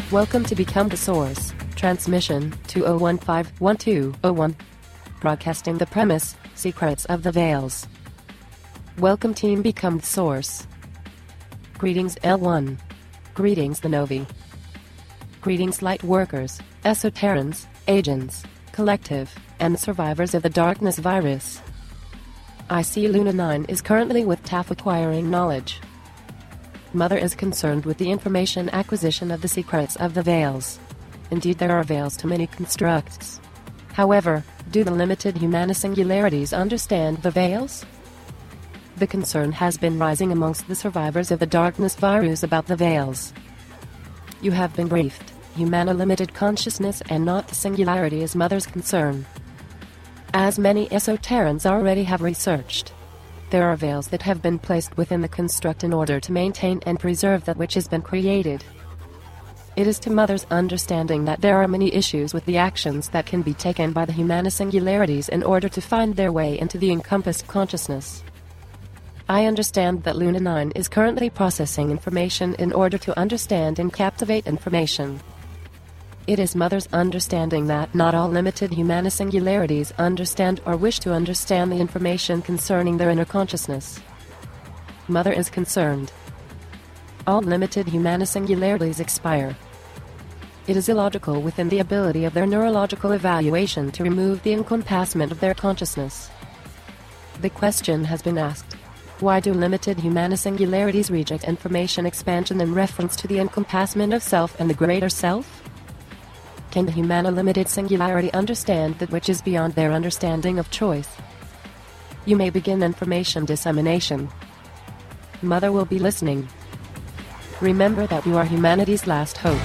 Welcome to Become the Source, transmission 2015-1201. Broadcasting the premise, Secrets of the Veils. Welcome team Become the Source. Greetings L1. Greetings the Novi. Greetings light workers, esoterians, agents, collective, and survivors of the darkness virus. I see Luna 9 is currently with TAF acquiring knowledge. Mother is concerned with the information acquisition of the secrets of the veils. Indeed, there are veils to many constructs. However, do the limited humana singularities understand the veils? The concern has been rising amongst the survivors of the darkness virus about the veils. You have been briefed. Humana limited consciousness and not the singularity is Mother's concern. As many esoterians already have researched, there are veils that have been placed within the construct in order to maintain and preserve that which has been created. It is to Mother's understanding that there are many issues with the actions that can be taken by the humana singularities in order to find their way into the encompassed consciousness. I understand that Luna 9 is currently processing information in order to understand and captivate information. It is Mother's understanding that not all limited humana singularities understand or wish to understand the information concerning their inner consciousness. Mother is concerned. All limited humana singularities expire. It is illogical within the ability of their neurological evaluation to remove the encompassment of their consciousness. The question has been asked. Why do limited humana singularities reject information expansion in reference to the encompassment of self and the greater self? Can the humana limited singularity understand that which is beyond their understanding of choice? You may begin information dissemination. Mother will be listening. Remember that you are humanity's last hope.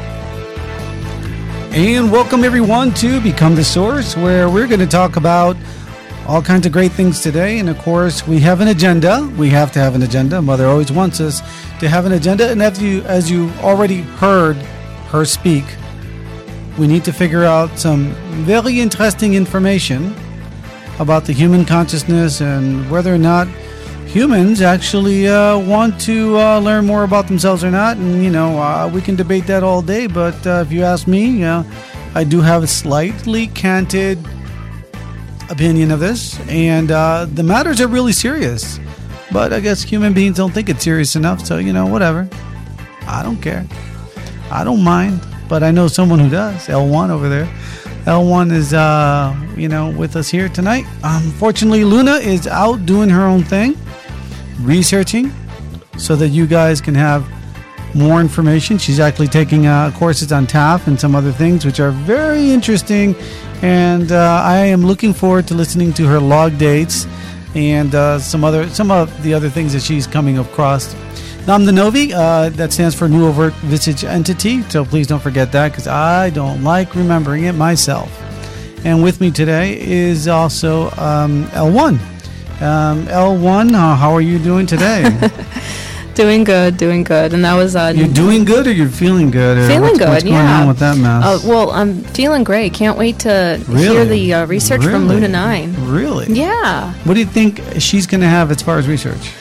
And welcome everyone to Become the Source, where we're going to talk about all kinds of great things today. And of course, we have an agenda. We have to have an agenda. Mother always wants us to have an agenda. And as you already heard her speak, we need to figure out some very interesting information about the human consciousness and whether or not humans actually want to learn more about themselves or not. And, we can debate that all day. But if you ask me, I do have a slightly canted opinion of this. And the matters are really serious. But I guess human beings don't think it's serious enough. So, whatever. I don't care. I don't mind. But I know someone who does. L1 over there. L1 is, with us here tonight. Unfortunately, Luna is out doing her own thing, researching, so that you guys can have more information. She's actually taking courses on TAF and some other things, which are very interesting. And I am looking forward to listening to her log dates and some of the other things that she's coming across. Nam the Novi, that stands for New Overt Visage Entity, so please don't forget that because I don't like remembering it myself. And with me today is also L1. L1, how are you doing today? Doing good. And that was... You're doing good or you're feeling good? Or feeling good, what's going on with that mess? Well, I'm feeling great. Can't wait to hear the research from Luna 9. Really? Yeah. What do you think she's going to have as far as research?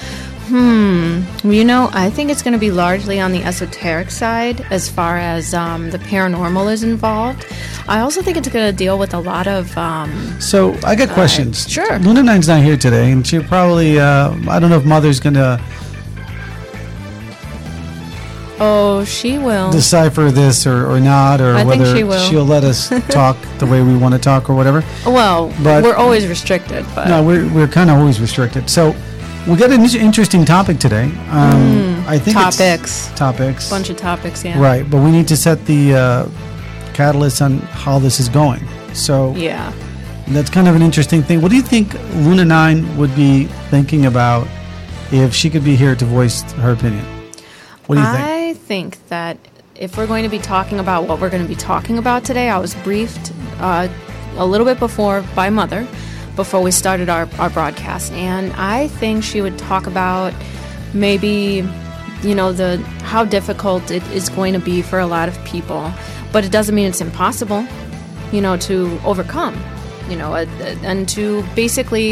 I think it's going to be largely on the esoteric side as far as the paranormal is involved. I also think it's going to deal with a lot of... So, I got questions. Sure. Luna 9's not here today, and she'll probably... I don't know if Mother's going to... Oh, she will. Decipher this or not, or whether she'll let us talk the way we want to talk or whatever. Well, but we're always restricted. But no, we're kind of always restricted. So... We got an interesting topic today. I think topics. Bunch of topics, yeah. Right, but we need to set the catalyst on how this is going. So yeah, that's kind of an interesting thing. What do you think Luna 9 would be thinking about if she could be here to voice her opinion? What do you think? I think that if we're going to be talking about what we're going to be talking about today, I was briefed a little bit before by Mother. Before we started our broadcast, and I think she would talk about maybe, how difficult it is going to be for a lot of people, but it doesn't mean it's impossible, to overcome, and to basically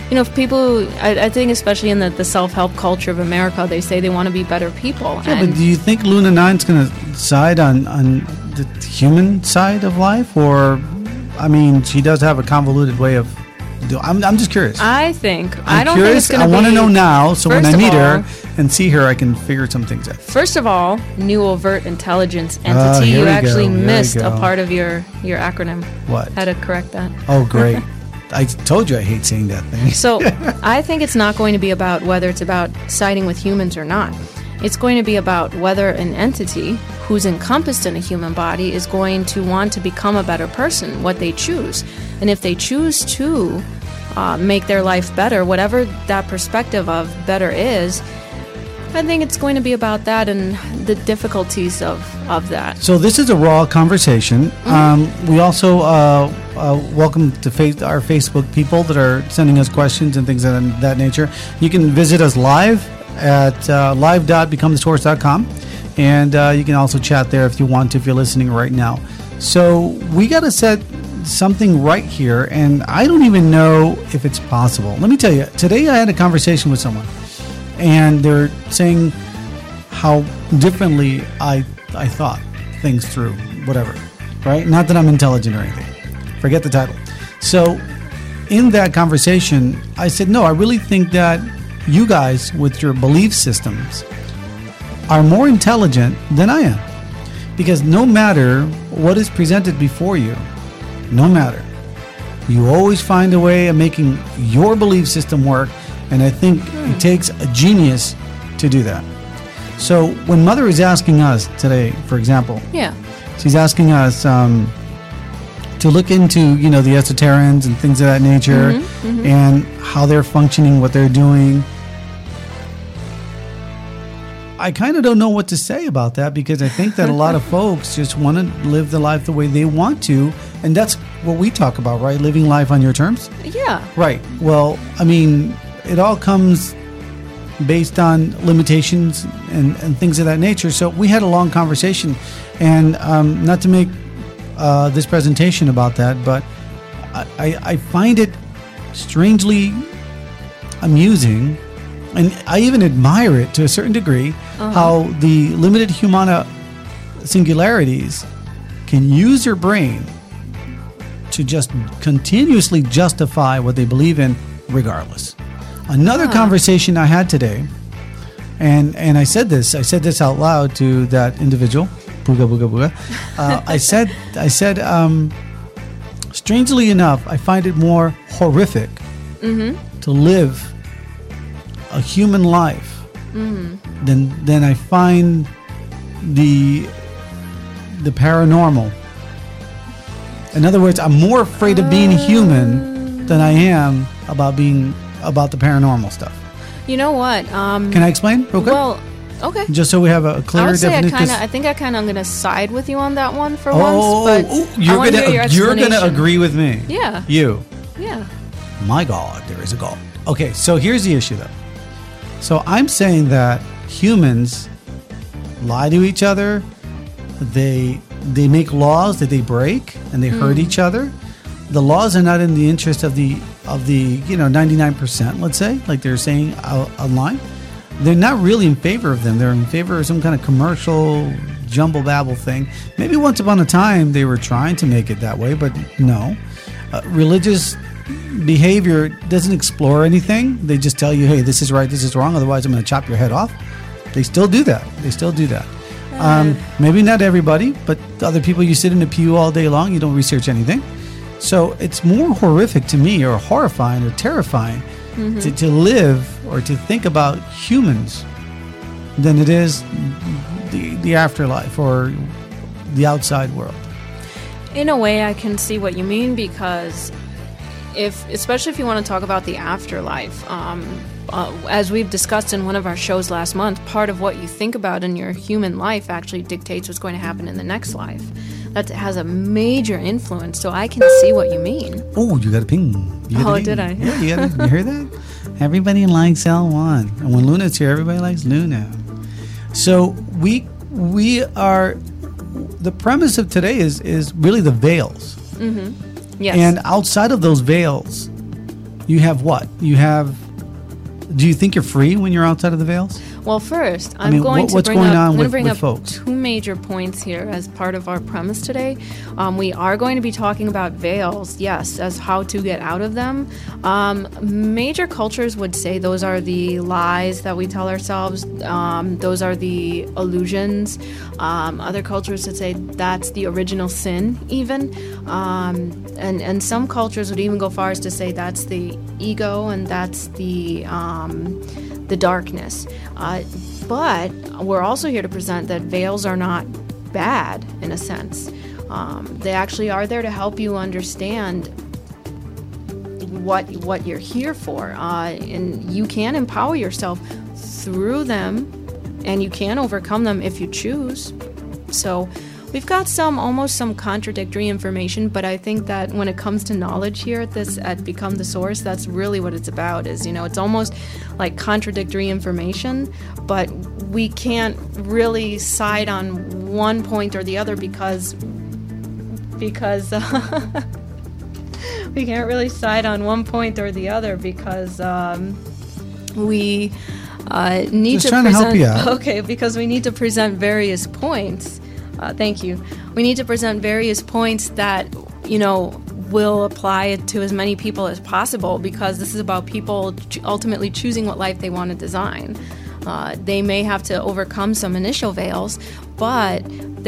You know, if people, I think especially in the self-help culture of America, they say they want to be better people. Yeah, but do you think Luna 9's going to side on the human side of life? Or, I mean, she does have a convoluted way of I'm just curious. I don't think it's going to be... I want to know now, so when I meet her and see her, I can figure some things out. First of all, new overt intelligence entity. You actually missed a part of your acronym. What? Had to correct that. Oh, great. I told you I hate saying that thing. So I think it's not going to be about whether it's about siding with humans or not. It's going to be about whether an entity who's encompassed in a human body is going to want to become a better person, what they choose. And if they choose to make their life better, whatever that perspective of better is, I think it's going to be about that and the difficulties of that. So this is a raw conversation. Mm-hmm. We also welcome to our Facebook people that are sending us questions and things of that nature. You can visit us live at live.becomethesource.com, and you can also chat there if you want to, if you're listening right now. So we got to set something right here, and I don't even know if it's possible. Let me tell you, today I had a conversation with someone, and they're saying how differently I thought things through, whatever, right? Not that I'm intelligent or anything. Forget the title. So in that conversation, I said, no, I really think that you guys with your belief systems are more intelligent than I am. Because no matter what is presented before you, no matter, you always find a way of making your belief system work. And I think it takes a genius to do that. So when Mother is asking us today, for example, she's asking us to look into, the esoterians and things of that nature, and how they're functioning, what they're doing. I kind of don't know what to say about that, because I think that a lot of folks just want to live the life the way they want to. And that's what we talk about, right? Living life on your terms? Yeah. Right. Well, I mean, it all comes based on limitations and things of that nature. So we had a long conversation, and not to make this presentation about that, but I find it strangely amusing, and I even admire it to a certain degree, how the limited humana singularities can use your brain to just continuously justify what they believe in regardless. Another conversation I had today, and I said this out loud to that individual, booga booga booga. I said, strangely enough, I find it more horrific to live a human life than I find the paranormal. In other words, I'm more afraid of being human than I am about the paranormal stuff. You know what? Can I explain real quick? Well, okay. Just so we have a clear definition. I think I kind of am going to side with you on that one for once. But you're going to agree with me. Yeah. You. Yeah. My God, there is a God. Okay, so here's the issue, though. So I'm saying that humans lie to each other. They make laws that they break, and they hurt each other. The laws are not in the interest of the 99%, let's say, like they're saying online. They're not really in favor of them. They're in favor of some kind of commercial jumble babble thing. Maybe once upon a time they were trying to make it that way, but no. Religious behavior doesn't explore anything. They just tell you, hey, this is right, this is wrong, otherwise I'm going to chop your head off. They still do that. Maybe not everybody, but other people, you sit in a pew all day long, you don't research anything. So it's more horrific to me, or horrifying, or terrifying to live or to think about humans than it is the afterlife or the outside world. In a way, I can see what you mean, because especially if you want to talk about the afterlife, as we've discussed in one of our shows last month, part of what you think about in your human life actually dictates what's going to happen in the next life. That has a major influence, so I can see what you mean. Oh, you got a ping. Did I? Yeah, you hear that? Everybody likes L1. And when Luna's here, everybody likes Luna. So we are... The premise of today is really the veils. Yes. And outside of those veils, you have what? Do you think you're free when you're outside of the veils? Well, first, I mean, what's going on with folks? Two major points here as part of our premise today. We are going to be talking about veils, yes, as how to get out of them. Major cultures would say those are the lies that we tell ourselves. Those are the illusions. Other cultures would say that's the original sin, even. And some cultures would even go far as to say that's the ego and that's the darkness. But we're also here to present that veils are not bad in a sense. They actually are there to help you understand what you're here for. And you can empower yourself through them, and you can overcome them if you choose. So we've got almost some contradictory information, but I think that when it comes to knowledge here at Become the Source, that's really what it's about. It's almost like contradictory information, but we can't really side on one point or the other because we can't really side on one point or the other because we need Just to trying present. to help you out. Okay, because we need to present various points. Thank you. We need to present various points that, will apply it to as many people as possible, because this is about people ultimately choosing what life they want to design. They may have to overcome some initial veils, but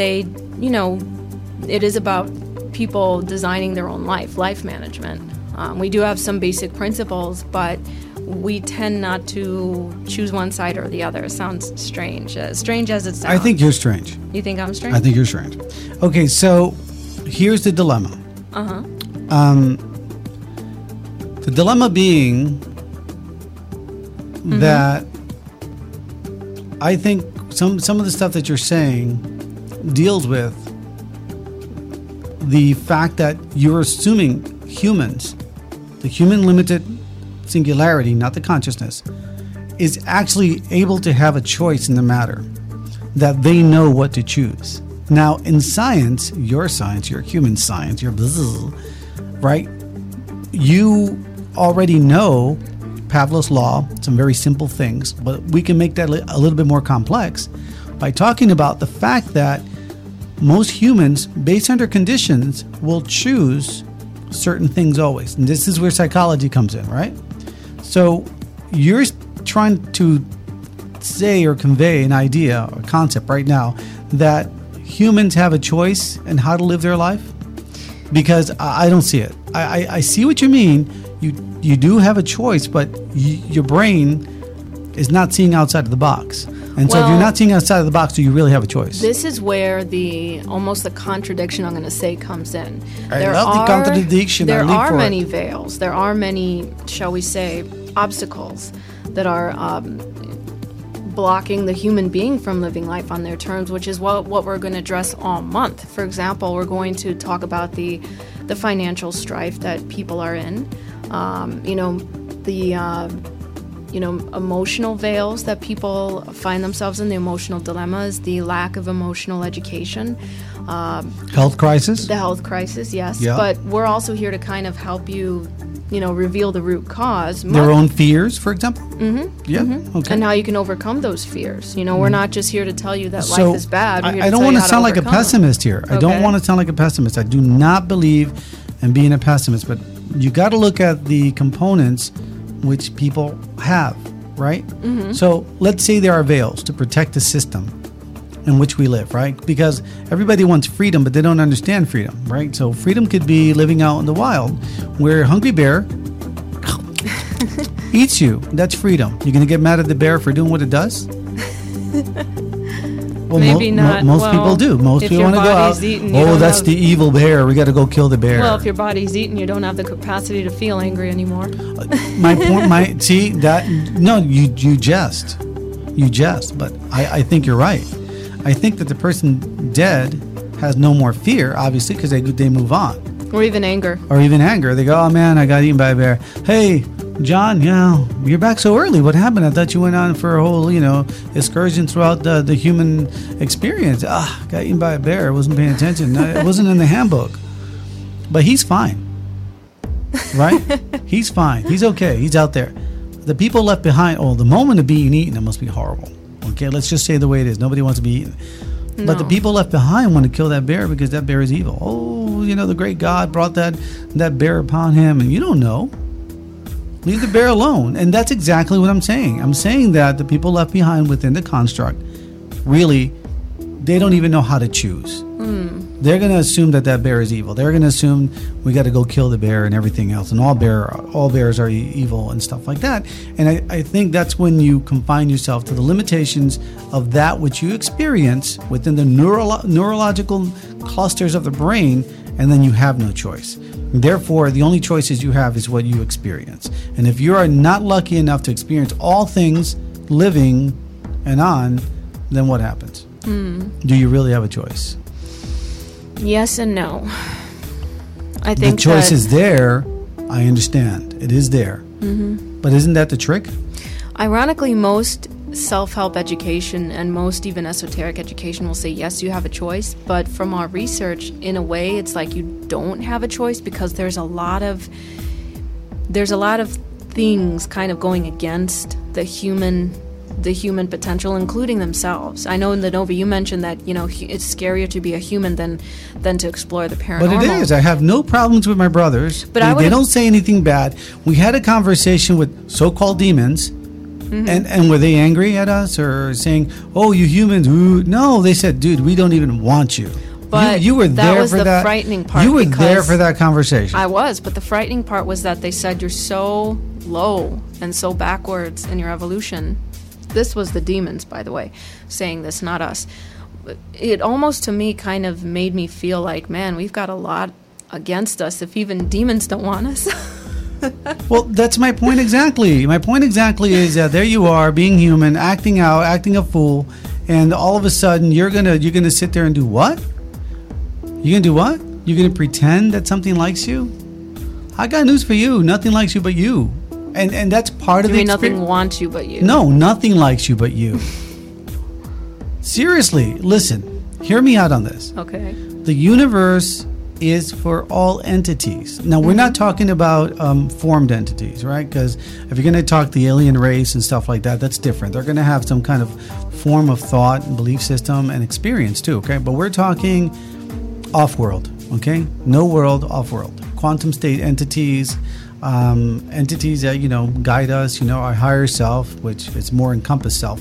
it is about people designing their own life management. We do have some basic principles, but we tend not to choose one side or the other. It sounds strange as it sounds. I think you're strange. You think I'm strange? I think you're strange. Okay, so here's the dilemma. Uh-huh. The dilemma being that I think some of the stuff that you're saying deals with the fact that you're assuming humans, the human limited singularity, not the consciousness, is actually able to have a choice in the matter, that they know what to choose. Now, in science, your human science, your bzzz, right? You already know Pavlov's law, some very simple things, but we can make that a little bit more complex by talking about the fact that most humans, based on their conditions, will choose certain things always. And this is where psychology comes in, right? So you're trying to say or convey an idea or concept right now that humans have a choice in how to live their life? Because I don't see it. I see what you mean. You do have a choice, but your brain is not seeing outside of the box. And so if you're not seeing outside of the box, do you really have a choice? This is where almost the contradiction I'm going to say comes in. I love the contradiction. There are many veils. There are many, shall we say, obstacles that are blocking the human being from living life on their terms, which is what we're going to address all month. For example, we're going to talk about the financial strife that people are in, emotional veils that people find themselves in, the emotional dilemmas, the lack of emotional education. Health crisis? The health crisis, yes. Yeah. But we're also here to kind of help you, reveal the root cause. Their own fears, for example? Mm-hmm. Yeah, mm-hmm. Okay. And how you can overcome those fears. We're not just here to tell you that life is bad. We're here I don't want to sound like a overcome pessimist here. I don't want to sound like a pessimist. I do not believe in being a pessimist, but you got to look at the components which people have, right? Mm-hmm. So let's say there are veils to protect the system in which we live, right? Because everybody wants freedom, but they don't understand freedom, right? So freedom could be living out in the wild where a hungry bear eats you. That's freedom. You're going to get mad at the bear for doing what it does? Well, maybe not. Most people do. Most people want to go out. That's the evil bear. We got to go kill the bear. Well, if your body's eaten, you don't have the capacity to feel angry anymore. My point. See that? No, you jest. But I think you're right. I think that the person dead has no more fear, obviously, because they move on. Or even anger. They go, oh man, I got eaten by a bear. Hey, John, you're back so early. What happened? I thought you went on for a whole, excursion throughout the human experience. Got eaten by a bear. I wasn't paying attention. It wasn't in the handbook. But he's fine. right? He's fine. He's okay. He's out there. The people left behind, the moment of being eaten, it must be horrible. Okay, let's just say the way it is. Nobody wants to be eaten. No. But the people left behind want to kill that bear because that bear is evil. The great God brought that bear upon him, and you don't know. Leave the bear alone. And that's exactly what I'm saying. I'm saying that the people left behind within the construct, really, they don't even know how to choose. They're going to assume that bear is evil. They're going to assume we got to go kill the bear and everything else. And all bears are evil and stuff like that. And I think that's when you confine yourself to the limitations of that which you experience within the neurological clusters of the brain, and then you have no choice. Therefore, the only choices you have is what you experience. And if you are not lucky enough to experience all things living and on, then what happens? Do you really have a choice? Yes and no. I think the choice is there. I understand. It is there. Mm-hmm. But isn't that the trick? Ironically, most self-help education and most even esoteric education will say, yes, you have a choice. But from our research, in a way, it's like you don't have a choice because there's a lot of things kind of going against the human potential, including themselves. I know in the Nova you mentioned that it's scarier to be a human than to explore the paranormal. But it is. I have no problems with my brothers. But they don't say anything bad. We had a conversation with so-called demons, and were they angry at us or saying, "Oh, you humans"? Ooh. No, they said, "Dude, we don't even want you." But you were there was for the that. Frightening part. You were there for that conversation. I was, but the frightening part was that they said you're so low and so backwards in your evolution. This was the demons, by the way, saying this, not us. It almost, to me, kind of made me feel like, man, we've got a lot against us if even demons don't want us. Well, that's my point exactly. My point exactly is that there you are, being human, acting out, acting a fool, and all of a sudden you're gonna sit there and do what? You're gonna do what? You're gonna pretend that something likes you? I got news for you. Nothing likes you but you. And that's part of the experience. Nothing wants you but you. No, nothing likes you but you. Seriously, listen. Hear me out on this. Okay. The universe is for all entities. Now, we're not talking about formed entities, right? Because if you're going to talk the alien race and stuff like that, that's different. They're going to have some kind of form of thought and belief system and experience too, okay? But we're talking off-world, okay? No world, off-world. Quantum state entities, entities that guide us, our higher self, which is more encompassed self,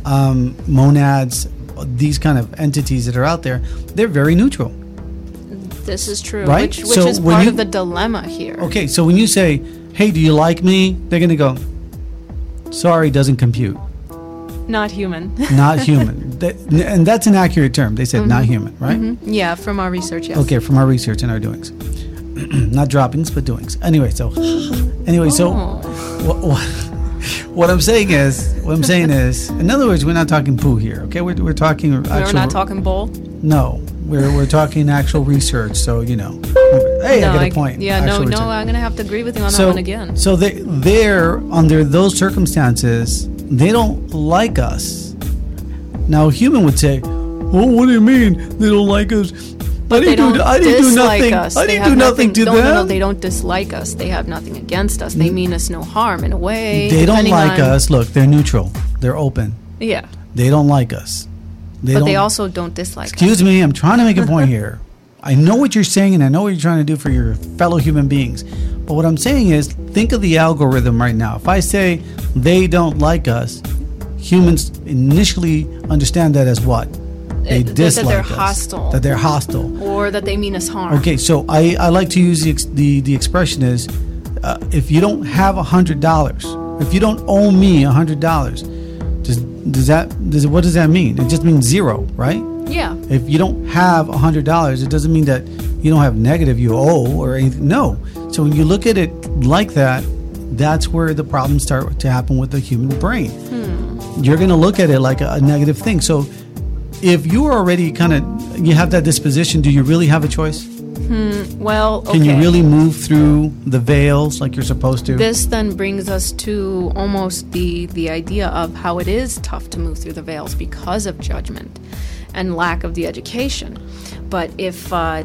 monads, these kind of entities that are out there, they're very neutral. This is true, right? which is part of the dilemma here. Okay, so when you say, "Hey, do you like me?" they're going to go, "Sorry, doesn't compute." Not human. Not human. And that's an accurate term. They said not human, right? Mm-hmm. Yeah, from our research, yes. Okay, from our research and our doings. Not droppings, but doings. Anyway, so what I'm saying is, in other words, we're not talking poo here. Okay, we're talking actual. We're not talking bull. No, we're talking actual research. So Hey, I get a point. Yeah, no, I'm gonna have to agree with you on that one again. So they're under those circumstances, they don't like us. Now, a human would say, "Well, what do you mean they don't like us? I didn't do nothing. I didn't do nothing to them." No, they don't dislike us. They have nothing against us. They mean us no harm in a way. They don't like us. Look, they're neutral. They're open. Yeah. They don't like us. They also don't dislike us. Excuse me, I'm trying to make a point here. I know what you're saying, and I know what you're trying to do for your fellow human beings. But what I'm saying is, think of the algorithm right now. If I say they don't like us, humans initially understand that as what? They dislike that they're us. Hostile. That they're hostile. Or that they mean us harm. Okay, so I like to use the expression is, if you don't have $100, if you don't owe me $100, what does that mean? It just means zero, right? Yeah. If you don't have $100, it doesn't mean that you don't have negative you owe or anything. No. So when you look at it like that, that's where the problems start to happen with the human brain. You're going to look at it like a negative thing. So if you're already you have that disposition, do you really have a choice? Well, okay. Can you really move through the veils like you're supposed to? This then brings us to almost the idea of how it is tough to move through the veils because of judgment and lack of the education. But if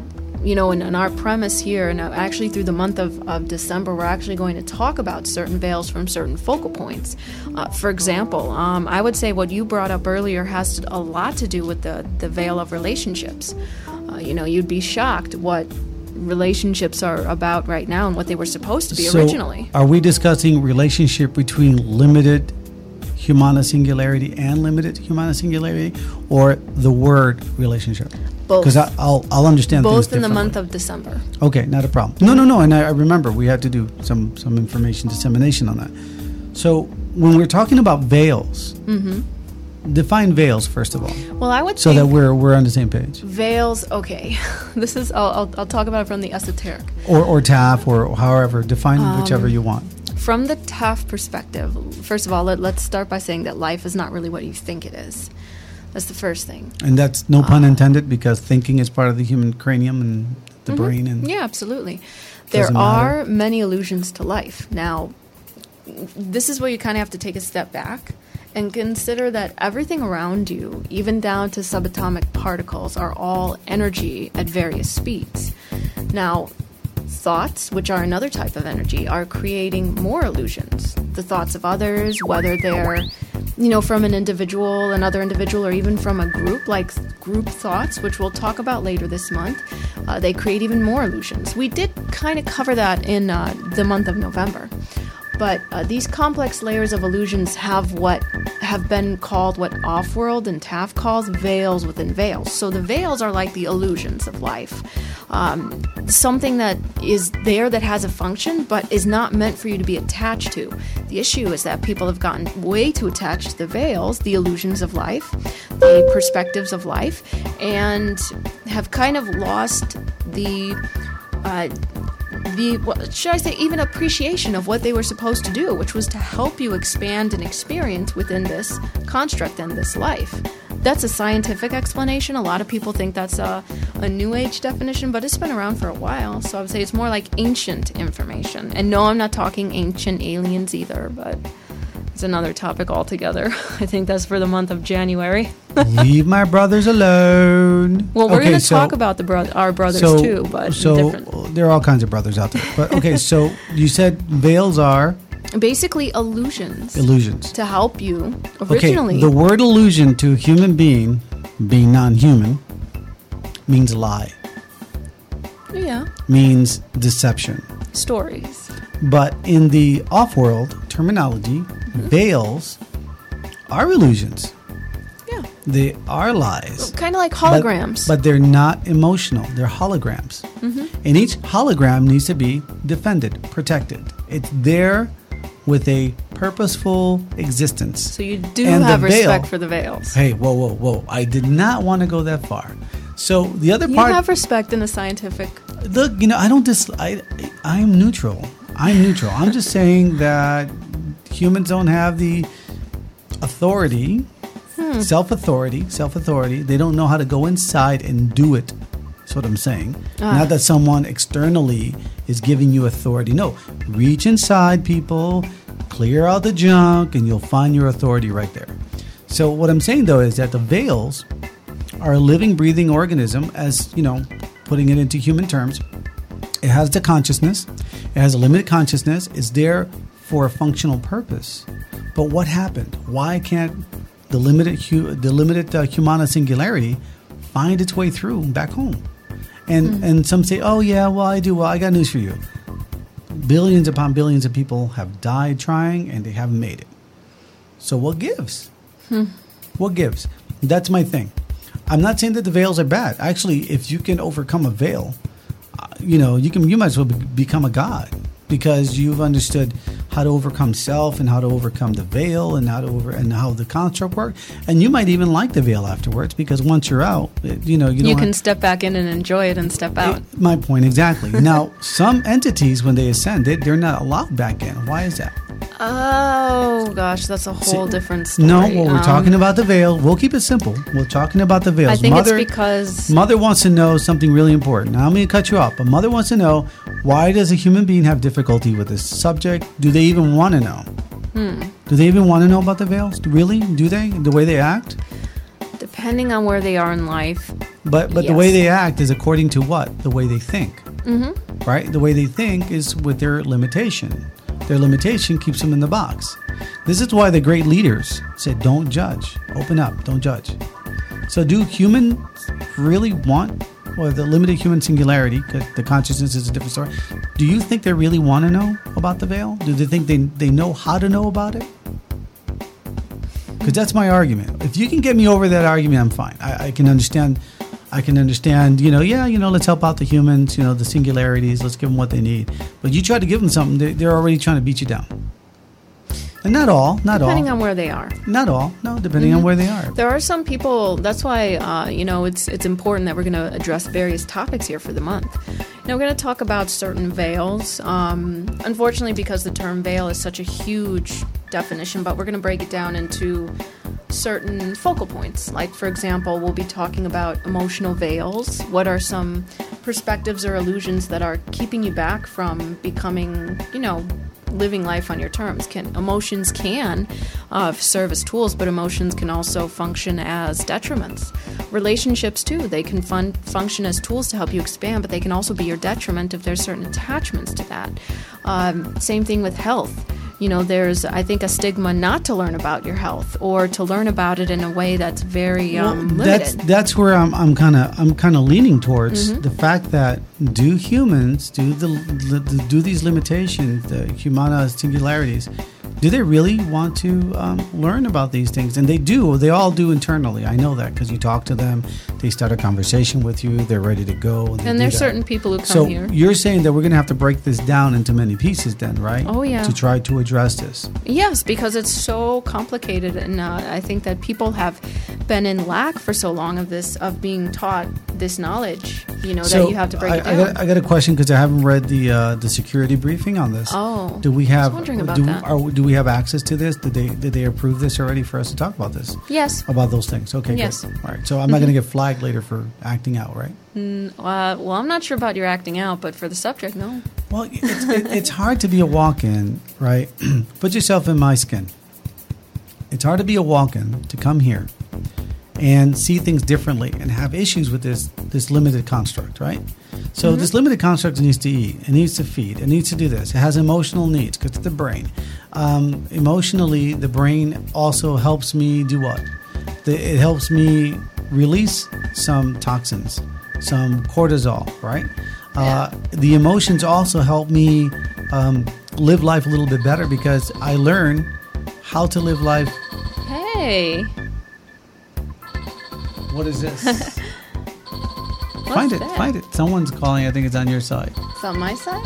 in our premise here, and actually through the month of December, we're actually going to talk about certain veils from certain focal points. For example, I would say what you brought up earlier has a lot to do with the veil of relationships. You'd be shocked what relationships are about right now and what they were supposed to be originally. Are we discussing relationship between limited Humana singularity and limited Humana singularity, or the word relationship? Both. Because I'll understand both things in the differently. month of December. Okay, not a problem. No. And I remember we had to do some information dissemination on that. So when we're talking about veils, define veils first of all. Well, I would so say that we're on the same page. Veils. Okay, this is I'll talk about it from the esoteric. Or TAF, or however, define whichever you want. From the TAF perspective, first of all, let's start by saying that life is not really what you think it is. That's the first thing. And that's no pun intended, because thinking is part of the human cranium and the brain. And yeah, absolutely. There are many illusions to life. Now, this is where you kind of have to take a step back and consider that everything around you, even down to subatomic particles, are all energy at various speeds. Now, thoughts, which are another type of energy, are creating more illusions. The thoughts of others, whether they're, from an individual, another individual, or even from a group, like group thoughts, which we'll talk about later this month, they create even more illusions. We did kind of cover that in the month of November. But these complex layers of illusions have been called what Offworld and TAF calls veils within veils. So the veils are like the illusions of life. Something that is there that has a function but is not meant for you to be attached to. The issue is that people have gotten way too attached to the veils, the illusions of life, the perspectives of life, and have kind of lost should I say, even appreciation of what they were supposed to do, which was to help you expand and experience within this construct and this life. That's a scientific explanation. A lot of people think that's a New Age definition, but it's been around for a while. So I would say it's more like ancient information. And no, I'm not talking ancient aliens either, but it's another topic altogether. I think that's for the month of January. Leave my brothers alone. Well, we're going to talk about our brothers too, but different. There are all kinds of brothers out there. But okay, so you said veils are basically illusions. Illusions. To help you originally. Okay, the word illusion to a human being non-human, means lie. Yeah. Means deception. Stories. But in the off-world terminology, veils are illusions. Yeah. They are lies. Kind of like holograms. But they're not emotional. They're holograms. Mm-hmm. And each hologram needs to be defended, protected. It's there with a purposeful existence. So you do have respect for the veils. Hey, whoa. I did not want to go that far. So the other part... You have respect in the scientific... Look, I don't I'm neutral. I'm just saying that humans don't have the authority, self-authority. They don't know how to go inside and do it. That's what I'm saying. Not that someone externally is giving you authority. No, reach inside, people, clear out the junk, and you'll find your authority right there. So what I'm saying, though, is that the veils are a living, breathing organism, as, putting it into human terms. It has the consciousness. It has a limited consciousness. It's there for a functional purpose. But what happened? Why can't the limited Humana singularity find its way through back home? And some say, oh, yeah, well, I do. Well, I got news for you. Billions upon billions of people have died trying, and they haven't made it. So what gives? What gives? That's my thing. I'm not saying that the veils are bad. Actually, if you can overcome a veil, you might as well become a god, because you've understood how to overcome self and how to overcome the veil and how the construct works. And you might even like the veil afterwards, because once you're out, you can step back in and enjoy it and step out. My point exactly. Now, some entities, when they ascend, they're not allowed back in. Why is that? Oh, gosh, that's a whole different story. No, we're talking about the veil. We'll keep it simple. We're talking about the veils. I think it's because... Mother wants to know something really important. Now, I'm going to cut you off, but Mother wants to know, why does a human being have difficulty with this subject? Do they even want to know? Do they even want to know about the veils? Really? Do they? The way they act? Depending on where they are in life, But the Yes. way they act is according to what? The way they think. Right? The way they think is with their limitation. Their limitation keeps them in the box. This is why the great leaders said, don't judge. Open up. Don't judge. So do humans really want, or the limited human singularity, because the consciousness is a different story, do you think they really want to know about the veil? Do they think they know how to know about it? Because that's my argument. If you can get me over that argument, I'm fine. I can understand. Let's help out the humans, the singularities. Let's give them what they need. But you try to give them something, they're already trying to beat you down. And not all. Depending on where they are. Not all. No, depending on where they are. There are some people, that's why, it's important that we're going to address various topics here for the month. Now, we're going to talk about certain veils. Unfortunately, because the term veil is such a huge definition, but we're going to break it down into certain focal points. Like, for example, we'll be talking about emotional veils. What are some perspectives or illusions that are keeping you back from becoming, living life on your terms? Emotions can serve as tools, but emotions can also function as detriments. Relationships too, they can function as tools to help you expand, but they can also be your detriment if there's certain attachments to that. Same thing with health. There's, I think, a stigma not to learn about your health, or to learn about it in a way that's very limited. That's where I'm kind of leaning towards the fact that do humans do these limitations, the humana singularities? Do they really want to learn about these things? And they do. They all do internally. I know that because you talk to them. They start a conversation with you. They're ready to go. And there's certain people who come here. So you're saying that we're going to have to break this down into many pieces then, right? Oh, yeah. To try to address this. Yes, because it's so complicated. And I think that people have been in lack for so long of being taught this knowge, that you have to break it down. I got a question because I haven't read the security briefing on this. Oh, do we have? I was wondering about that. Do we have access to this? Did they approve this already for us to talk about this? Yes. About those things. Okay. Yes. Good. All right. So I'm not going to get flagged later for acting out, right? Well, I'm not sure about your acting out, but for the subject, no. Well, it's hard to be a walk-in, right? Put yourself in my skin. It's hard to be a walk-in, to come here and see things differently and have issues with this limited construct, right? So this limited construct needs to eat, it needs to feed, it needs to do this. It has emotional needs because it's the brain. Emotionally, the brain also helps me do what? It helps me release some toxins, some cortisol, right? The emotions also help me live life a little bit better because I learn how to live life. Hey. What is this? Find it. Someone's calling. I think it's on your side. It's on my side?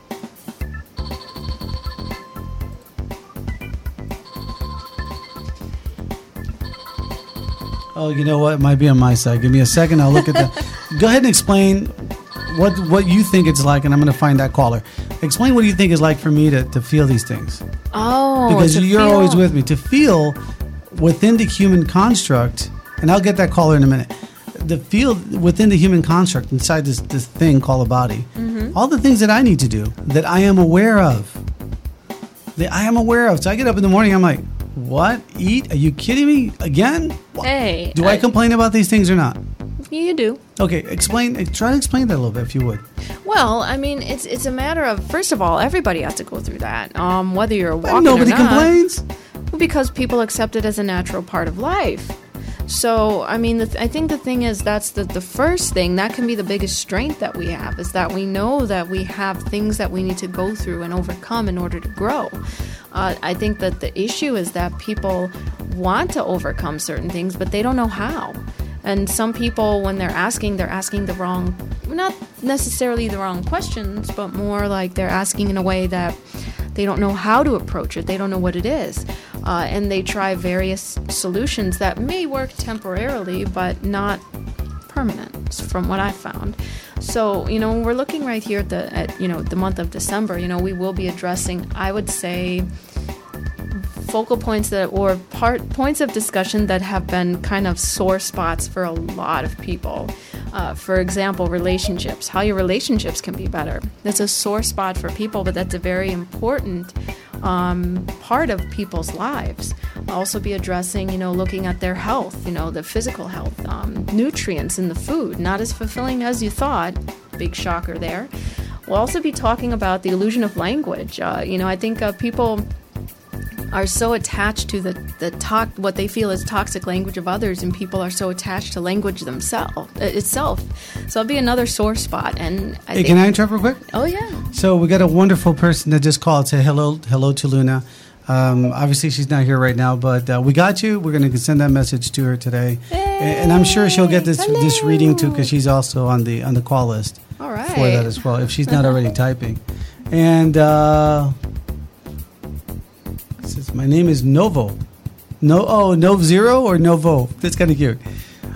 Oh, you know what? It might be on my side. Give me a second. I'll look at that. Go ahead and explain what you think it's like, and I'm going to find that caller. Explain what you think it's like for me to feel these things. Oh, because you're always with me. To feel within the human construct, and I'll get that caller in a minute. The feel within the human construct, inside this thing called a body, all the things that I need to do, that I am aware of. So I get up in the morning, I'm like, what? Eat? Are you kidding me? Again? Hey. Do I complain about these things or not? You do. Okay, try to explain that a little bit if you would. Well, I mean, it's a matter of, first of all, everybody has to go through that, whether you're walking nobody or not. complains. Because people accept it as a natural part of life. So, I mean, I think the thing is that's the first thing, that can be the biggest strength that we have, is that we know that we have things that we need to go through and overcome in order to grow. I think that the issue is that people want to overcome certain things, but they don't know how. And some people, when they're asking the wrong, not necessarily the wrong questions, but more like they're asking in a way that they don't know how to approach it. They don't know what it is. And they try various solutions that may work temporarily, but not permanent, from what I found. So, we're looking right here at the month of December. We will be addressing, I would say, focal points points of discussion that have been kind of sore spots for a lot of people. For example, relationships, how your relationships can be better. That's a sore spot for people, but that's a very important part of people's lives. I'll also be addressing, looking at their health, the physical health, nutrients in the food, not as fulfilling as you thought. Big shocker there. We'll also be talking about the illusion of language. I think people are so attached to what they feel is toxic language of others, and people are so attached to language itself. So it'll be another sore spot. And can I interrupt real quick? Oh yeah. So we got a wonderful person that just called. Say hello to Luna. Obviously she's not here right now, but we got you. We're going to send that message to her today, and I'm sure she'll get this reading too, because she's also on the call list. All right. For that as well, if she's not already typing. And says, my name is Novo. Zero or Novo? That's kind of cute.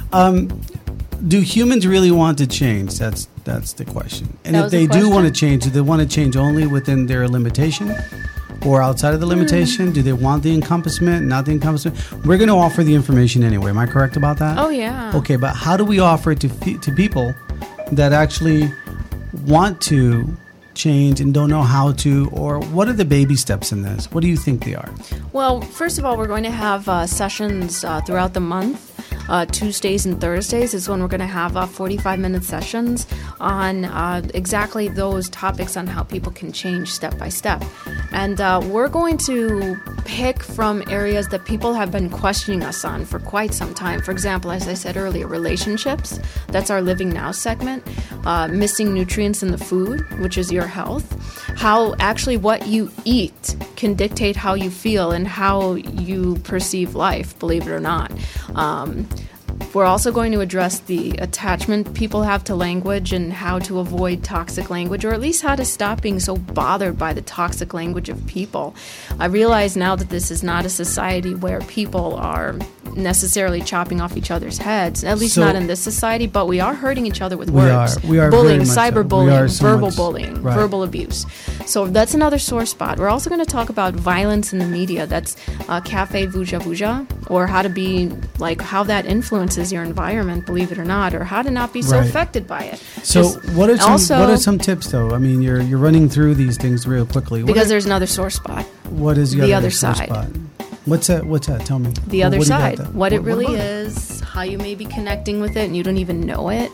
Do humans really want to change? That's the question. And if they do want to change, do they want to change only within their limitation or outside of the limitation? Do they want the encompassment, not the encompassment? We're going to offer the information anyway. Am I correct about that? Oh, yeah. Okay, but how do we offer it to people that actually want to change and don't know how to, or what are the baby steps in this? What do you think they are? Well, first of all, we're going to have sessions throughout the month. Tuesdays and Thursdays is when we're going to have 45-minute sessions on exactly those topics on how people can change step by step. And we're going to pick from areas that people have been questioning us on for quite some time. For example, as I said earlier, relationships. That's our Living Now segment. Missing nutrients in the food, which is your health. How actually what you eat can dictate how you feel and how you perceive life, believe it or not. We're also going to address the attachment people have to language and how to avoid toxic language, or at least how to stop being so bothered by the toxic language of people. I realize now that this is not a society where people are necessarily chopping off each other's heads, at least not in this society, but we are hurting each other with words. We are bullying, cyberbullying, verbal bullying, right. Verbal abuse. So that's another sore spot. We're also going to talk about violence in the media. That's Cafe Vuja Vuja, or how to be, how that influences your environment, believe it or not, or how to not be so affected by it. So what are some tips, though? I mean, you're running through these things real quickly. Because there's another sore spot. What is the other side? Spot? What's that? Tell me. The other side. What it really is, how you may be connecting with it and you don't even know it.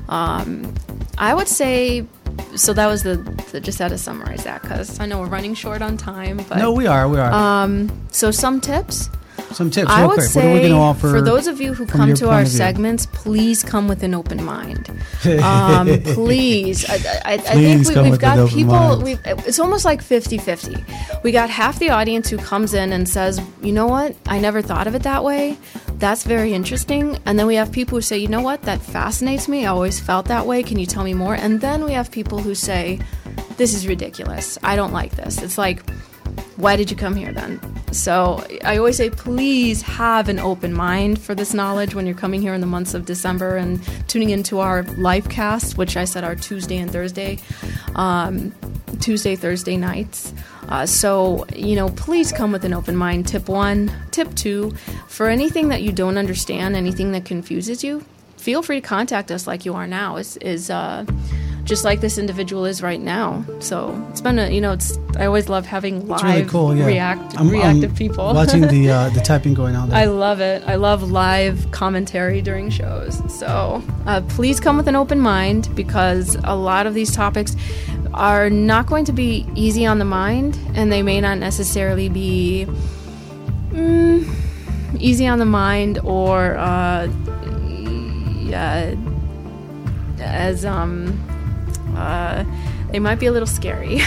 I would say, so that was just had to summarize that, because I know we're running short on time. But, no, we are. So some tips. I would say, what are we going to offer for those of you who come to our segments, please come with an open mind. Please. I think we've got people, it's almost like 50-50. We got half the audience who comes in and says, you know what, I never thought of it that way. That's very interesting. And then we have people who say, you know what, that fascinates me. I always felt that way. Can you tell me more? And then we have people who say, this is ridiculous. I don't like this. It's like, why did you come here then? So I always say, please have an open mind for this knowledge when you're coming here in the months of December and tuning into our live cast, which I said are Tuesday and Thursday, Thursday nights. So, please come with an open mind. Tip 1. Tip 2, for anything that you don't understand, anything that confuses you, feel free to contact us like you are now. Is just like this individual is right now. So it's been I always love having live, really cool, reactive people. Watching the typing going on there. I love it. I love live commentary during shows. So please come with an open mind, because a lot of these topics are not going to be easy on the mind, and they may not necessarily be easy on the mind, or they might be a little scary.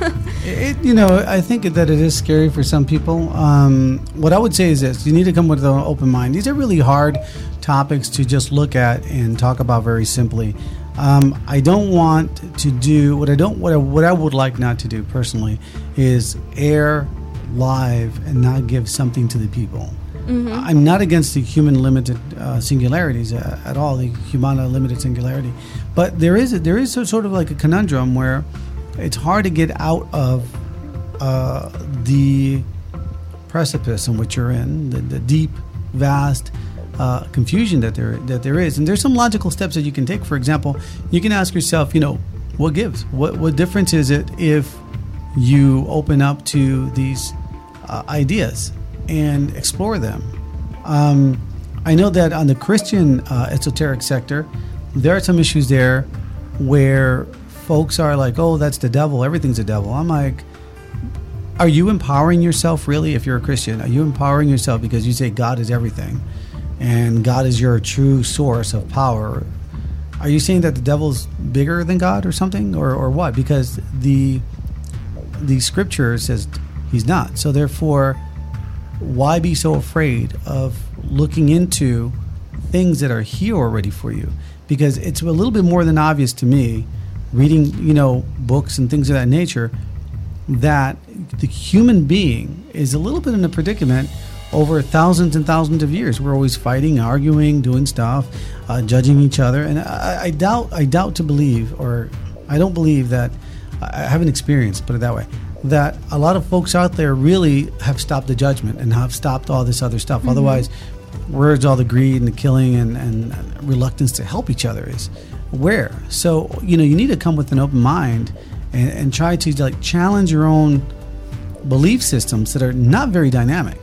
I think that it is scary for some people. What I would say is this: you need to come with an open mind. These are really hard topics to just look at and talk about very simply. I don't want to do what I would like not to do personally is air live and not give something to the people. Mm-hmm. I'm not against the human limited singularities at all, the humana limited singularity, but there is sort of like a conundrum where it's hard to get out of the precipice in which you're in, the deep, vast confusion that there is, and there's some logical steps that you can take. For example, you can ask yourself, what gives? What difference is it if you open up to these ideas and explore them. I know that on the Christian esoteric sector, there are some issues there where folks are like, oh, that's the devil, everything's a devil. I'm like, are you empowering yourself really if you're a Christian? Are you empowering yourself because you say God is everything and God is your true source of power? Are you saying that the devil's bigger than God or something, or what? Because the scripture says he's not. So therefore, why be so afraid of looking into things that are here already for you? Because it's a little bit more than obvious to me, reading, books and things of that nature, that the human being is a little bit in a predicament over thousands and thousands of years. We're always fighting, arguing, doing stuff, judging each other. And I doubt to believe, or I don't believe that, I haven't experienced, put it that way, that a lot of folks out there really have stopped the judgment and have stopped all this other stuff. Mm-hmm. Otherwise, where's all the greed and the killing and reluctance to help each other is? Where? So, you need to come with an open mind and try to challenge your own belief systems that are not very dynamic.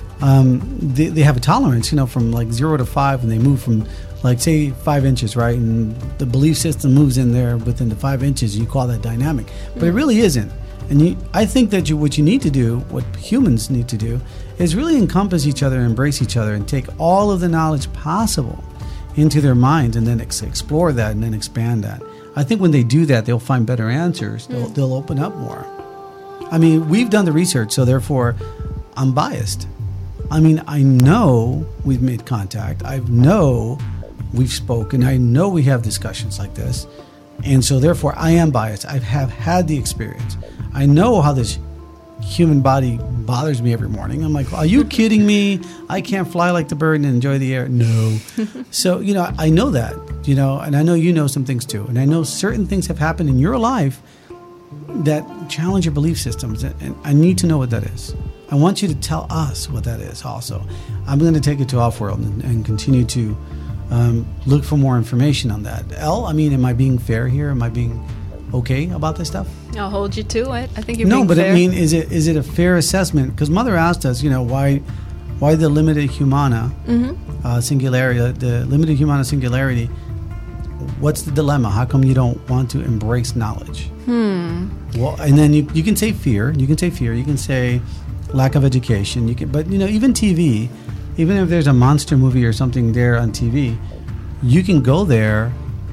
They have a tolerance, from 0 to 5, and they move from say 5 inches, right? And the belief system moves in there within the 5 inches. You call that dynamic, but it really isn't. And I think that what you need to do, what humans need to do, is really encompass each other, embrace each other, and take all of the knowledge possible into their minds, and then explore that, and then expand that. I think when they do that, they'll find better answers. They'll open up more. I mean, we've done the research, so therefore, I'm biased. I mean, I know we've made contact. I know we've spoken. I know we have discussions like this. And so therefore, I am biased. I have had the experience. I know how this human body bothers me every morning. I'm like, are you kidding me? I can't fly like the bird and enjoy the air. No. So, I know that, and I know you know some things too. And I know certain things have happened in your life that challenge your belief systems. And I need to know what that is. I want you to tell us what that is also. I'm going to take it to Offworld and continue to look for more information on that. Elle, am I being fair here? Am I being okay about this stuff? I'll hold you to it. I think you're being fair. No, but is it a fair assessment? Because Mother asked us, why the limited humana singularity, the limited humana singularity. What's the dilemma? How come you don't want to embrace knowledge? Well, and then you can say fear. You can say lack of education. But even TV, even if there's a monster movie or something there on TV, you can go there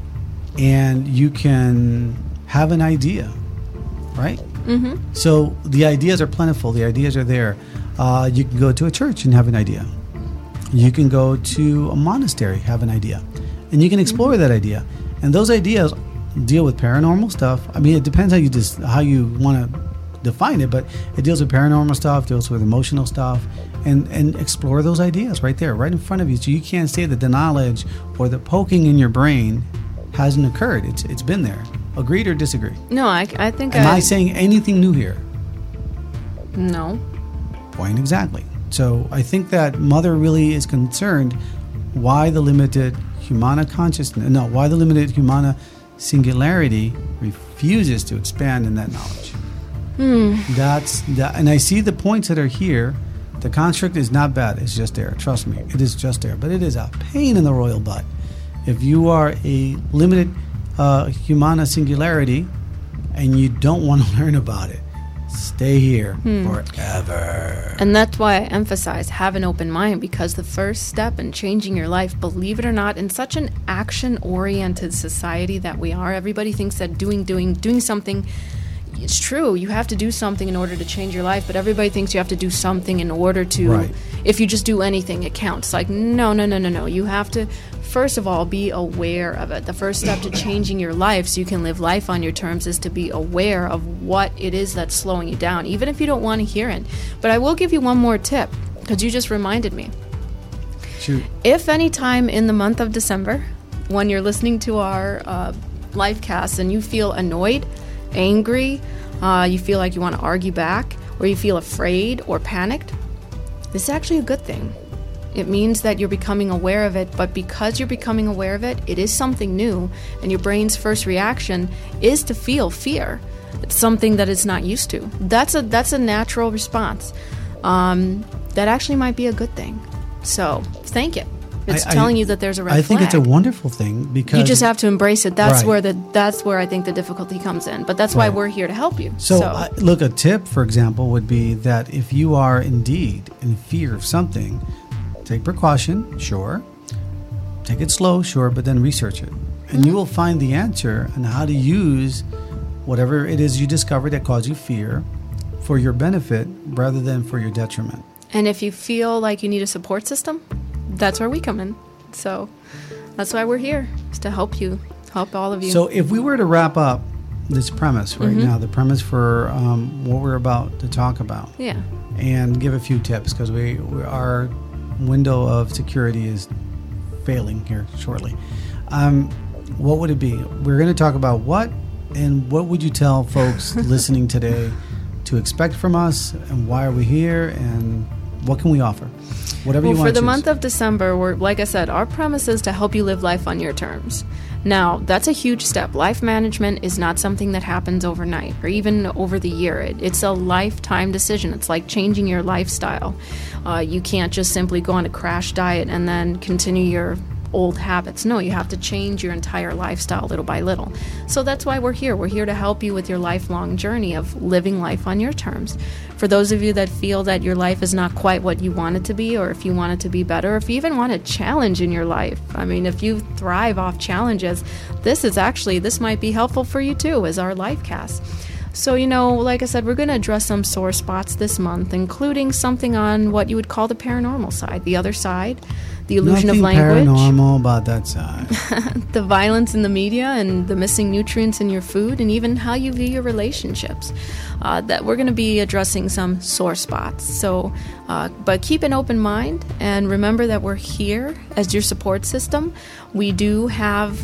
and you can have an idea, right? Mm-hmm. So the ideas are plentiful. The ideas are there. You can go to a church and have an idea. You can go to a monastery, have an idea. And you can explore that idea. And those ideas deal with paranormal stuff. It depends how you want to define it, but it deals with paranormal stuff, deals with emotional stuff, and explore those ideas right there, right in front of you. So you can't say that the knowledge or the poking in your brain hasn't occurred. It's been there. Agreed or disagree? No, I think Am I saying anything new here? No. Point exactly. So I think that Mother really is concerned why the limited humana why the limited humana singularity refuses to expand in that knowledge. That's that, and I see the points that are here. The construct is not bad. It's just there. Trust me, it is just there. But it is a pain in the royal butt. If you are a limited humana singularity and you don't want to learn about it, stay here forever. And that's why I emphasize have an open mind, because the first step in changing your life, believe it or not, in such an action-oriented society that we are, everybody thinks that doing something. It's true, you have to do something in order to change your life, but everybody thinks you have to do something in order to, right. If you just do anything, it counts. Like, no. You have to, first of all, be aware of it. The first step to changing your life so you can live life on your terms is to be aware of what it is that's slowing you down, even if you don't want to hear it. But I will give you one more tip, because you just reminded me. Shoot. If any time in the month of December, when you're listening to our live cast and you feel annoyed, angry, you feel like you want to argue back, or you feel afraid or panicked, this is actually a good thing. It means that you're becoming aware of it, but because you're becoming aware of it, it is something new, and your brain's first reaction is to feel fear. something that it's not used to. That's a natural response. That actually might be a good thing. So thank it. It's telling you that there's a red flag. I think it's a wonderful thing because you just have to embrace it. That's Right. where I think the difficulty comes in. But that's why we're here to help you. So, look, a tip, for example, would be that if you are indeed in fear of something, take precaution, sure. Take it slow, sure, but then research it. And you will find the answer on how to use whatever it is you discover that caused you fear for your benefit rather than for your detriment. And if you feel like you need a support system, that's where we come in. So that's why we're here, is to help you, help all of you. So if we were to wrap up this premise right now, the premise for what we're about to talk about, yeah. and give a few tips because our window of security is failing here shortly. What would it be? We're going to talk about what would you tell folks listening today to expect from us, and why are we here, and what can we offer? Whatever you want to choose. For the month of December, we're, like I said, our premise is to help you live life on your terms. Now, that's a huge step. Life management is not something that happens overnight or even over the year. It's a lifetime decision. It's like changing your lifestyle. You can't just simply go on a crash diet and then continue your old habits. No, you have to change your entire lifestyle little by little. So that's why we're here. We're here to help you with your lifelong journey of living life on your terms. For those of you that feel that your life is not quite what you want it to be, or if you want it to be better, or if you even want a challenge in your life, I mean, if you thrive off challenges, this might be helpful for you too, as our life cast. So, like I said, we're going to address some sore spots this month, including something on what you would call the paranormal side, the other side, the illusion of language. Nothing paranormal about that side. The violence in the media and the missing nutrients in your food, and even how you view your relationships. That we're going to be addressing some sore spots. So, but keep an open mind and remember that we're here as your support system. We do have,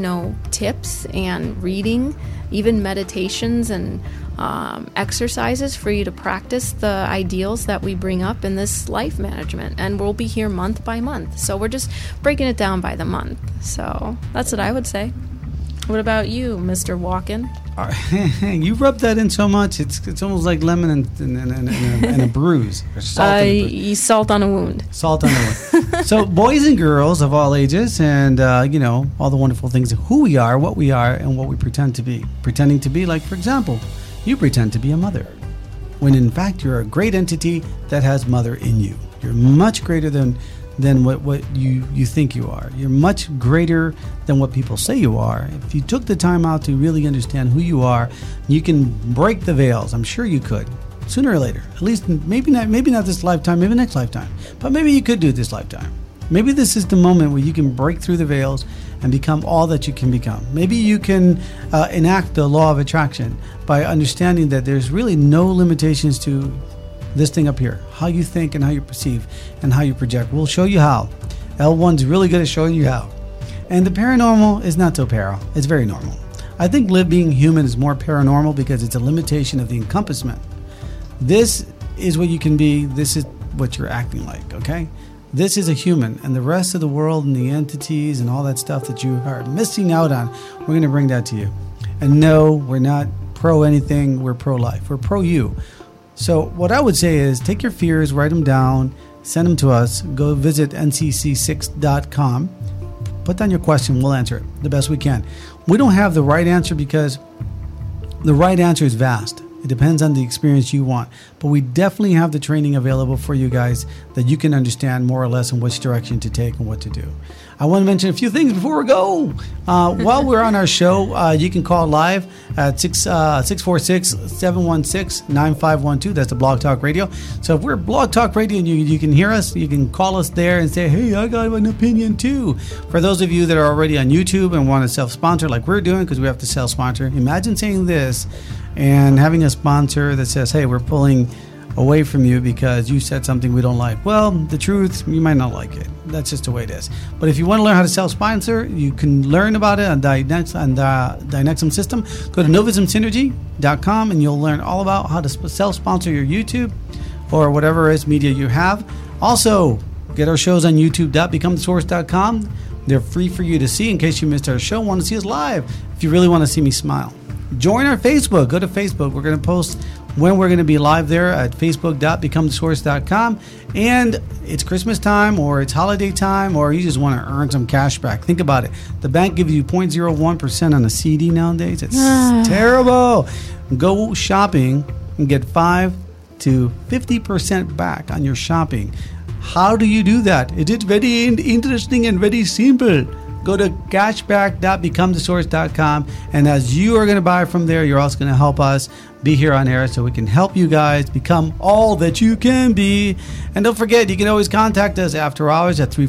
tips and reading, even meditations and exercises for you to practice the ideals that we bring up in this life management. And we'll be here month by month. So we're just breaking it down by the month. So that's what I would say. What about you, Mr. Walken? You rub that in so much, it's almost like lemon and a bruise. Or salt on a wound. Salt on a wound. So boys and girls of all ages and, all the wonderful things of who we are, what we are, and what we pretend to be. Pretending to be, like, for example, you pretend to be a mother, when in fact you're a great entity that has mother in you. You're much greater than what you think you are. You're much greater than what people say you are. If you took the time out to really understand who you are, you can break the veils. I'm sure you could, sooner or later. At least maybe not this lifetime, maybe next lifetime. But maybe you could do it this lifetime. Maybe this is the moment where you can break through the veils and become all that you can become. Maybe you can enact the law of attraction by understanding that there's really no limitations to this thing up here, how you think and how you perceive and how you project. We'll show you how. L1's really good at showing you how. And the paranormal is not so para. It's very normal. I think being human is more paranormal because it's a limitation of the encompassment. This is what you can be. This is what you're acting like, okay? This is a human, and the rest of the world and the entities and all that stuff that you are missing out on, we're going to bring that to you. And no, we're not pro anything. We're pro-life. We're pro-you. So what I would say is take your fears, write them down, send them to us. Go visit ncc6.com. Put down your question. We'll answer it the best we can. We don't have the right answer because the right answer is vast. It depends on the experience you want. But we definitely have the training available for you guys that you can understand more or less in which direction to take and what to do. I want to mention a few things before we go. While we're on our show, you can call live at 646-716-9512. That's the Blog Talk Radio. So if we're Blog Talk Radio and you can hear us, you can call us there and say, hey, I got an opinion too. For those of you that are already on YouTube and want to self-sponsor like we're doing, because we have to self-sponsor, imagine saying this and having a sponsor that says, hey, we're pulling away from you because you said something we don't like. Well, the truth, you might not like it. That's just the way it is. But if you want to learn how to self-sponsor, you can learn about it on the Dynexum system. Go to novismsynergy.com and you'll learn all about how to self-sponsor your YouTube or whatever is media you have. Also, get our shows on youtube.becomethesource.com. They're free for you to see in case you missed our show. Want to see us live if you really want to see me smile. join our Facebook. Go to Facebook. We're going to post when we're going to be live there at facebook.becomethesource.com. And it's Christmas time, or it's holiday time, or you just want to earn some cash back. Think about it. The bank gives you 0.01% on a CD nowadays. It's terrible. Go shopping and get 5 to 50% back on your shopping. How do you do that? It is very interesting and very simple. Go to cashback.becomethesource.com, and as you are going to buy from there, you're also going to help us be here on air so we can help you guys become all that you can be. And don't forget, you can always contact us after hours at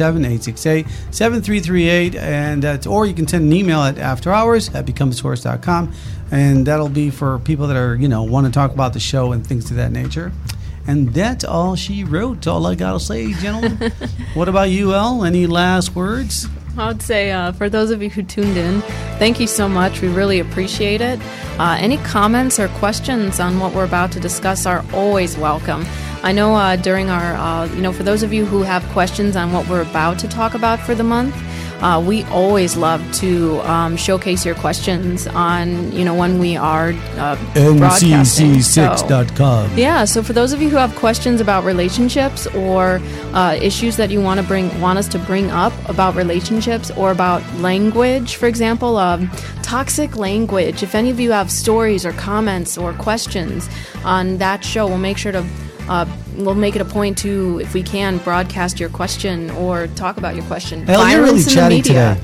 347-868-7338, and or you can send an email at afterhours@becomethesource.com, and that'll be for people that are, want to talk about the show and things of that nature. And that's all she wrote. All I gotta say, gentlemen. What about you, Elle? Any last words? I would say, for those of you who tuned in, thank you so much. We really appreciate it. Any comments or questions on what we're about to discuss are always welcome. I know during our, for those of you who have questions on what we're about to talk about for the month, we always love to showcase your questions on, when we are broadcasting. ncc6.com. So for those of you who have questions about relationships or issues that you want us to bring up about relationships or about language, for example, toxic language, if any of you have stories or comments or questions on that show, we'll make sure to we'll make it a point to, if we can, broadcast your question or talk about your question. Elle, you're really chatty today.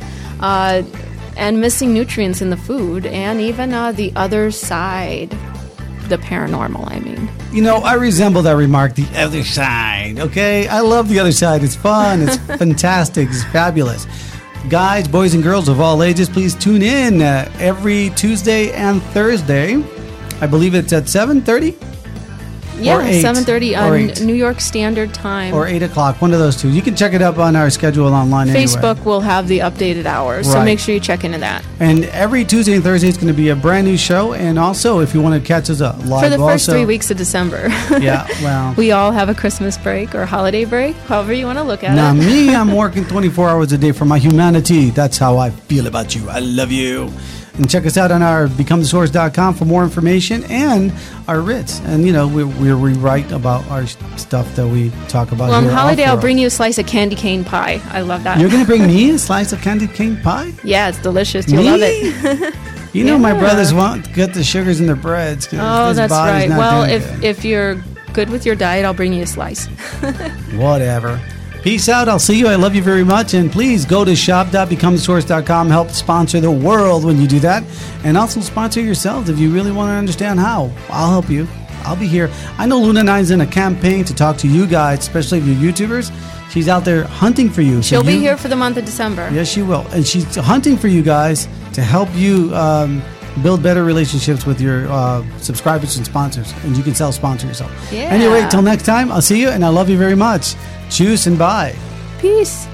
And missing nutrients in the food, and even the other side, the paranormal, I mean. I resemble that remark, the other side, okay? I love the other side. It's fun. It's fantastic. It's fabulous. Guys, boys, and girls of all ages, please tune in every Tuesday and Thursday. I believe it's at 7:30? Yeah, 7:30 on New York Standard Time. Or 8 o'clock, one of those two. You can check it up on our schedule online Facebook anyway. will have the updated hours, so make sure you check into that. And every Tuesday and Thursday is going to be a brand new show. And also, if you want to catch us up live. For the first 3 weeks of December. Yeah, well. We all have a Christmas break or holiday break, however you want to look at it. Now, me, I'm working 24 hours a day for my humanity. That's how I feel about you. I love you. And check us out on our becomethesource.com for more information and our writs. And, we rewrite about our stuff that we talk about. Well, on holiday, I'll bring you a slice of candy cane pie. I love that. You're going to bring me a slice of candy cane pie? Yeah, it's delicious. You'll love it. My brothers want to get the sugars in their breads. Oh, that's right. Well, if you're good with your diet, I'll bring you a slice. Whatever. Peace out. I'll see you. I love you very much. And please go to shop.becomethesource.com. Help sponsor the world when you do that. And also sponsor yourselves if you really want to understand how. I'll help you. I'll be here. I know Luna Nine's in a campaign to talk to you guys, especially if you're YouTubers. She's out there hunting for you. She'll be here for the month of December. Yes, she will. And she's hunting for you guys to help you build better relationships with your subscribers and sponsors. And you can sponsor yourself. Yeah. Anyway, till next time, I'll see you. And I love you very much. Cheers and bye. Peace.